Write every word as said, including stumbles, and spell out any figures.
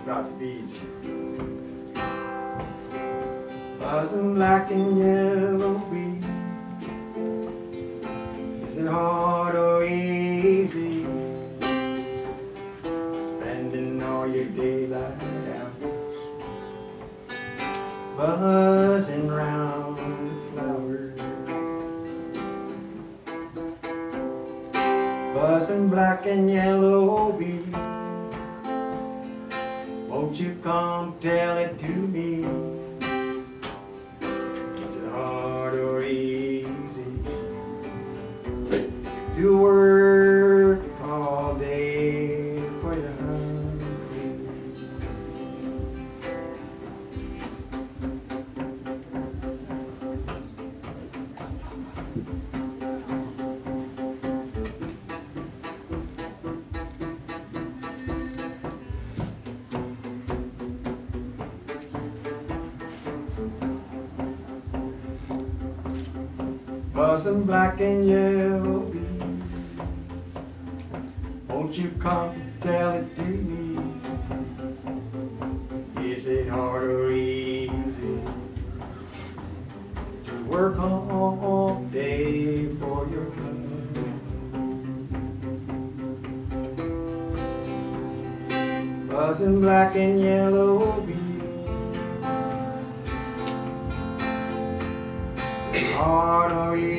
about the bees. Buzzing black and yellow bees. Is it hard or easy? Spending all your daylight hours buzzing round the flowers. Buzzing black and yellow bees. Won't you come tell it to me? Is it hard or easy to work all day for your honey? Buzzing black and yellow bees. Won't you come tell it to me? Is it hard or easy to work all day for your honey? Buzzing black and yellow bees. Hard or easy